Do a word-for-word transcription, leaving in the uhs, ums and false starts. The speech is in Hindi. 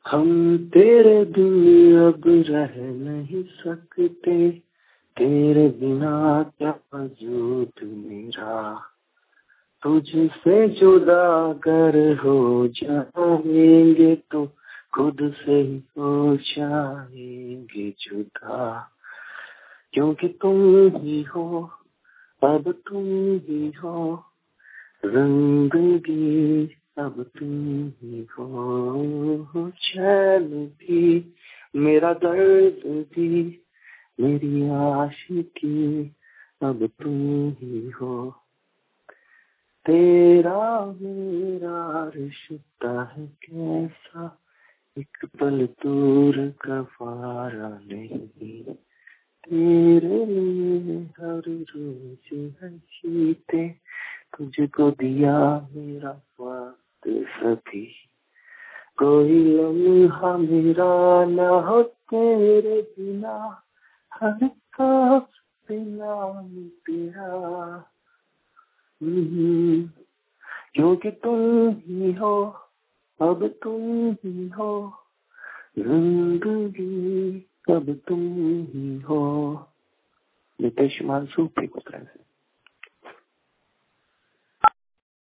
हम तेरे बिन अब रह नहीं सकते, तेरे बिना क्या वजूद मेरा। तुझसे जुदा अगर हो जाएंगे तो खुद से ही हो जाएंगे जुदा, क्योंकि तुम ही हो, अब तुम ही हो, जिंदगी अब तुम ही हो। चैन भी मेरा दर्द भी मेरी आशिकी अब तुम ही हो। तेरा मेरा रिश्ता है कैसा, एक पल दूर का वारा नहीं। तेरे लिए हर रोज है जीते, तुझको दिया मेरा वक्त सभी। कोई लम्हा मेरा ना हो तेरे बिना, हर सांस पे नाम तेरा। हम्म, क्योंकि तुम ही हो, अब तुम ही हो, जिंदगी अब तुम ही हो। नितेश मानसूर पे